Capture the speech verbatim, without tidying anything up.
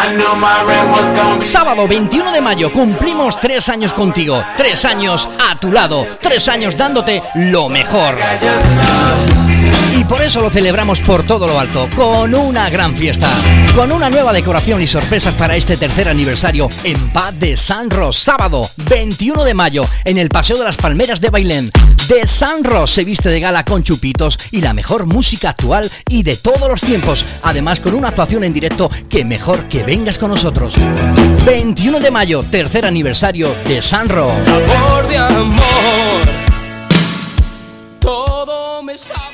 Sábado veintiuno de mayo cumplimos tres años contigo, tres años a tu lado, tres años dándote lo mejor. Y por eso lo celebramos por todo lo alto, con una gran fiesta, con una nueva decoración y sorpresas para este tercer aniversario en Pub de San Ros. Sábado veintiuno de mayo en el Paseo de las Palmeras de Bailén. De San Ros se viste de gala con chupitos y la mejor música actual y de todos los tiempos. Además con una actuación en directo que mejor que vengas con nosotros. veintiuno de mayo, tercer aniversario de San Ros. Sabor de amor, todo me sabe.